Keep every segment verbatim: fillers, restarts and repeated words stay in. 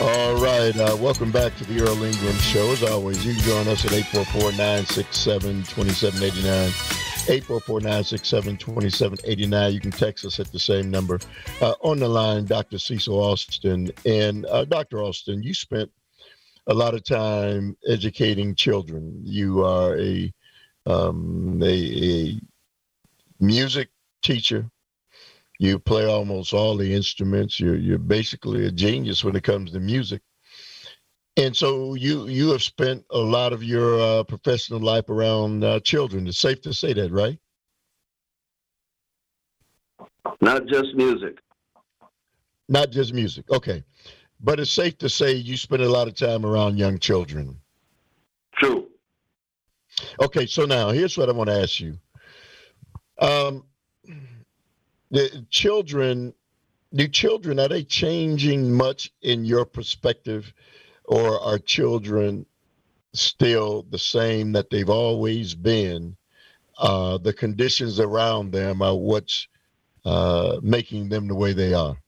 All right. Uh, welcome back to the Earl Ingram Show. As always, you can join us at eight four four, nine six seven, two seven eight nine. eight four four, nine six seven, two seven eight nine. You can text us at the same number. Uh, on the line, Doctor Cecil Austin. And uh, Doctor Austin, you spent a lot of time educating children. You are a, um, a, a music teacher. You play almost all the instruments. You're you're basically a genius when it comes to music. And so you you have spent a lot of your uh, professional life around uh, children. It's safe to say that, right? Not just music. Not just music. Okay. But it's safe to say you spend a lot of time around young children. True. Okay, so now here's what I want to ask you. Um, the children, do children, are they changing much in your perspective, or are children still the same that they've always been? Uh, the conditions around them are what's uh, making them the way they are.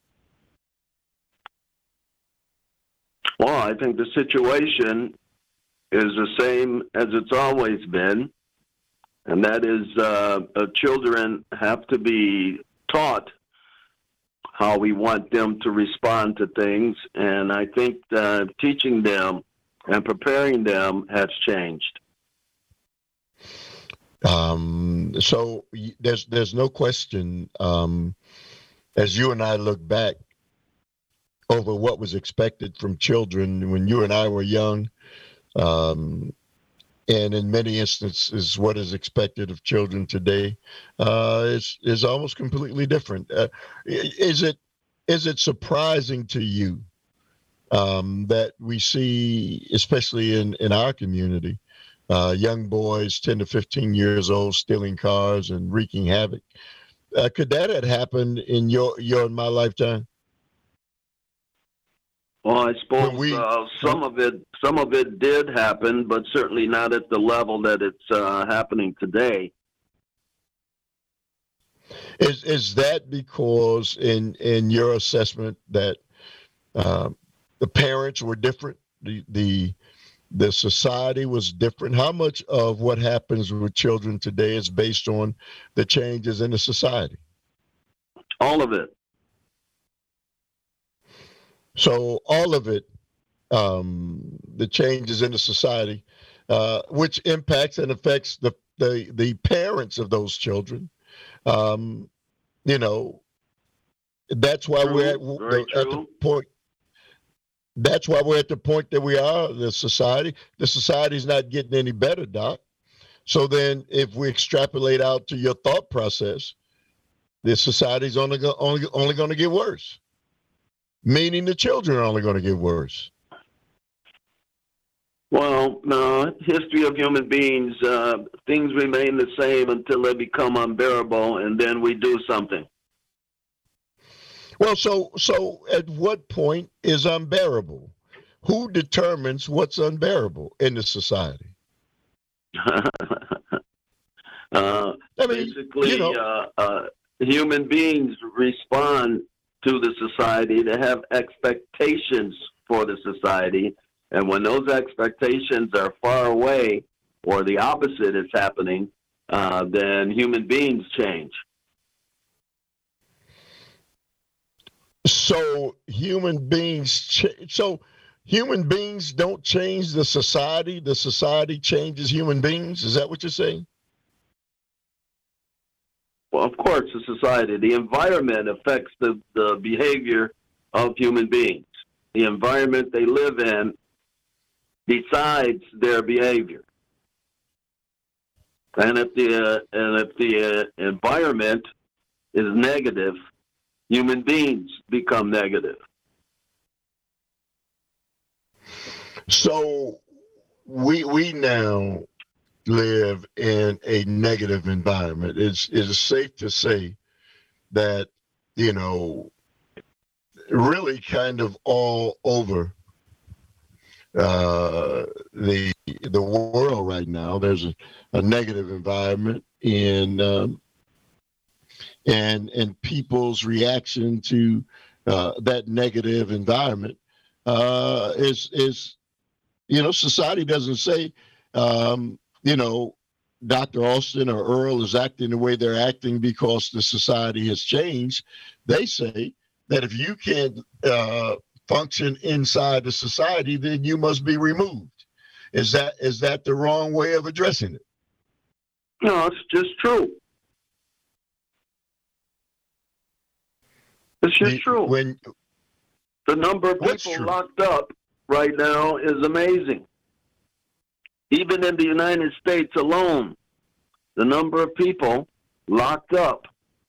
Well, I think the situation is the same as it's always been, and that is uh, uh, children have to be taught how we want them to respond to things, and I think uh, teaching them and preparing them has changed. Um, so there's there's no question, um, as you and I look back over what was expected from children when you and I were young, um, and in many instances, what is expected of children today uh, is is almost completely different. Uh, is it is it surprising to you um, that we see, especially in, in our community, uh, young boys ten to fifteen years old stealing cars and wreaking havoc? Uh, could that have happened in your your and my lifetime? Well, I suppose we, uh, some of it, some of it did happen, but certainly not at the level that it's uh, happening today. Is is that because, in in your assessment, that uh, the parents were different, the the the society was different? How much of what happens with children today is based on the changes in the society? All of it. So all of it, um, the changes in the society, uh, which impacts and affects the, the, the parents of those children. Um, you know, that's why True. we're at Very the, at the true. point. That's why we're at the point that we are. The society, the society is not getting any better, Doc. So then, if we extrapolate out to your thought process, the society's only go, only only going to get worse. Meaning the children are only going to get worse. Well, no, history of human beings, uh, things remain the same until they become unbearable, and then we do something. Well, so so at what point is unbearable? Who determines what's unbearable in the society? uh, I mean, basically, you know, uh, uh, human beings respond to the society. They have expectations for the society. And when those expectations are far away or the opposite is happening, uh, then human beings change. So human beings, ch- so human beings don't change the society. The society changes human beings. Is that what you're saying? Well, of course, the society, the environment affects the, the behavior of human beings. The environment they live in decides their behavior. And if the uh, and if the uh, environment is negative, human beings become negative. So we we now live in a negative environment. It's it's safe to say that, you know, really kind of all over uh, the the world right now. There's a, a negative environment in um, and and people's reaction to uh, that negative environment uh, is is you know, society doesn't say, um, you know, Doctor Austin or Earl is acting the way they're acting because the society has changed. They say that if you can't uh, function inside the society, then you must be removed. Is that is that the wrong way of addressing it? No, it's just true. It's just The- true. When The number of What's people true? locked up right now is amazing. Even in the United States alone, the number of people locked up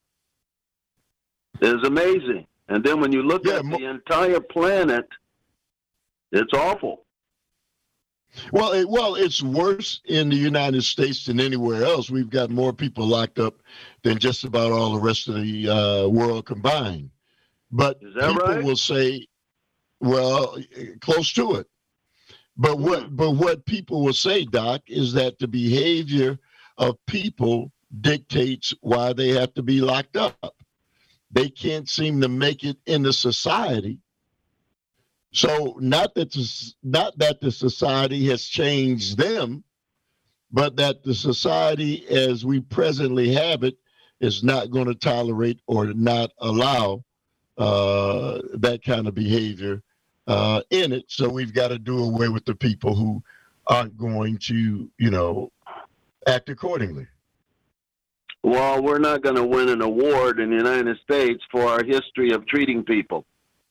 is amazing. And then when you look Yeah, at mo- the entire planet, it's awful. Well, it, well, it's worse in the United States than anywhere else. We've got more people locked up than just about all the rest of the uh, world combined. But Is that people right? will say, well, close to it. But what, Hmm. but what people will say, Doc, is that the behavior of people dictates why they have to be locked up. They can't seem to make it in the society. So not that the, not that the society has changed them, but that the society as we presently have it is not going to tolerate or not allow uh, that kind of behavior uh, in it. So we've got to do away with the people who aren't going to, you know, act accordingly. Well, we're not going to win an award in the United States for our history of treating people.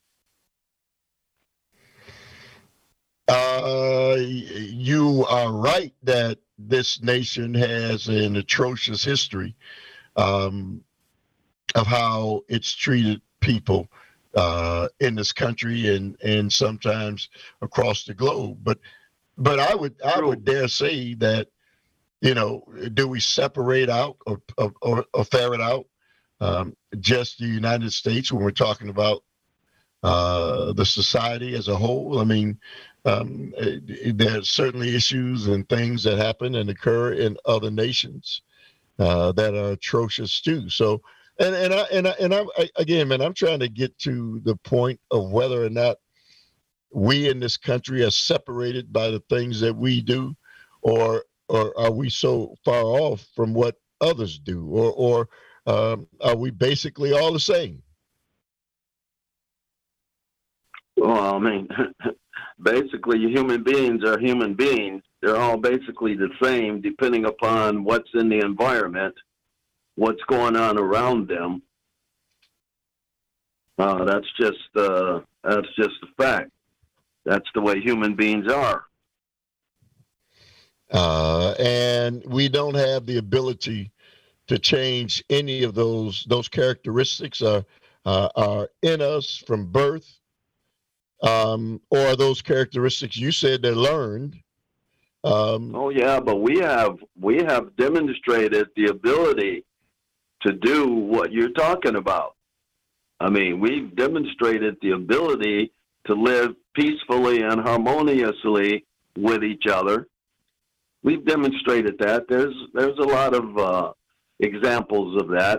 Uh, you are right that this nation has an atrocious history um, of how it's treated people uh, in this country and and sometimes across the globe. But but I would I True. would dare say that, you know, do we separate out or or, or ferret out um, just the United States when we're talking about uh, the society as a whole? I mean, um, eh, there's certainly issues and things that happen and occur in other nations uh, that are atrocious too. So, and and I and I and I I- again, man, I'm trying to get to the point of whether or not we in this country are separated by the things that we do, or or are we so far off from what others do, or or um, are we basically all the same? Well, I mean, basically, human beings are human beings. They're all basically the same, depending upon what's in the environment, what's going on around them. Uh, that's just uh, that's just a fact. That's the way human beings are. Uh, and we don't have the ability to change any of those those characteristics are uh, are in us from birth, um, or those characteristics you said they're learned. Um, Oh yeah, but we have we have demonstrated the ability to do what you're talking about. I mean, we've demonstrated the ability to live peacefully and harmoniously with each other. We've demonstrated that. There's there's a lot of uh, examples of that.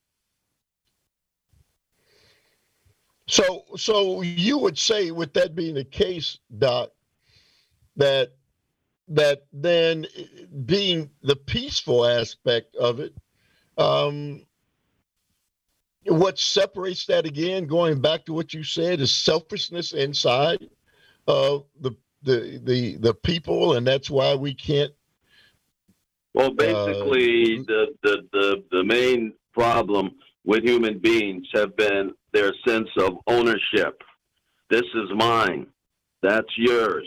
so so you would say, with that being the case, Doc, that that then being the peaceful aspect of it, um, what separates that again, going back to what you said, is selfishness inside of the the the the people, and that's why we can't. Well, Uh, basically, the, the, the, the main problem with human beings have been their sense of ownership. This is mine. That's yours.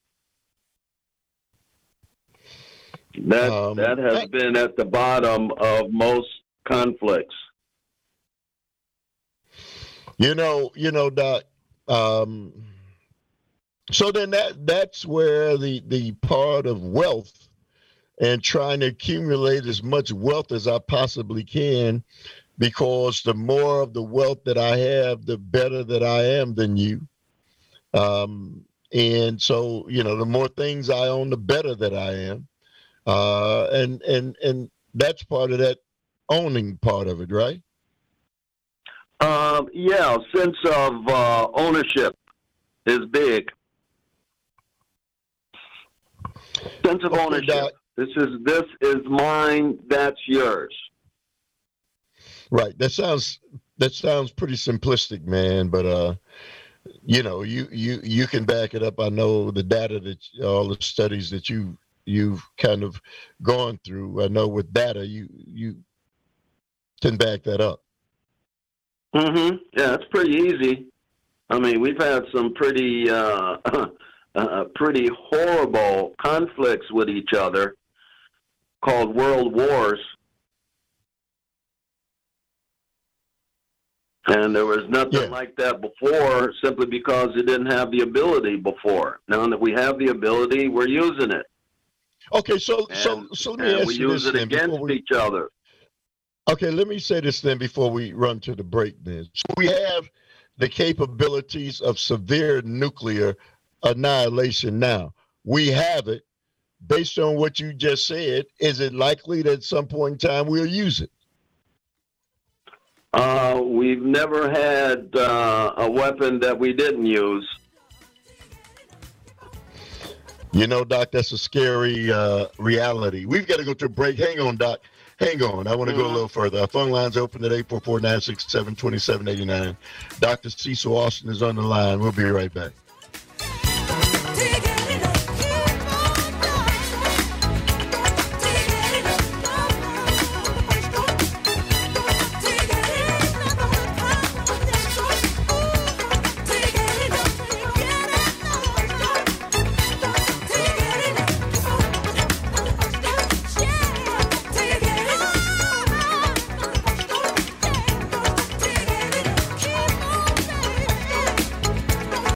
That um, that has I- been at the bottom of most conflicts. you know, you know, Doc. Um, so then that that's where the the part of wealth and trying to accumulate as much wealth as I possibly can, because the more of the wealth that I have, the better that I am than you. Um, and so, you know, the more things I own, the better that I am. Uh, and and and that's part of that owning part of it, right? Um, yeah, sense of uh, ownership. is big. Sense of Okay, ownership. Doc. This is this is mine. That's yours. Right. That sounds that sounds pretty simplistic, man. But uh, you know, you you you can back it up. I know the data that all the studies that you you've kind of gone through. I know with data, you you can back that up. Mm-hmm. Yeah, it's pretty easy. I mean, we've had some pretty uh, uh, pretty horrible conflicts with each other, called world wars. And there was nothing Yeah. like that before, simply because it didn't have the ability before. Now that we have the ability, we're using it. Okay, so And, so so let me and ask we you use this it then before against we. each other. Okay, let me say this then before we run to the break. Then, so we have the capabilities of severe nuclear annihilation now. We have it. Based on what you just said, is it likely that at some point in time we'll use it? Uh, we've never had uh, a weapon that we didn't use. You know, Doc, that's a scary uh, reality. We've got to go to a break. Hang on, Doc. Hang on. I want to Mm-hmm. go a little further. Our phone line's open at eight four four, nine six seven, two seven eight nine. Doctor Cecil Austin is on the line. We'll be right back. Dig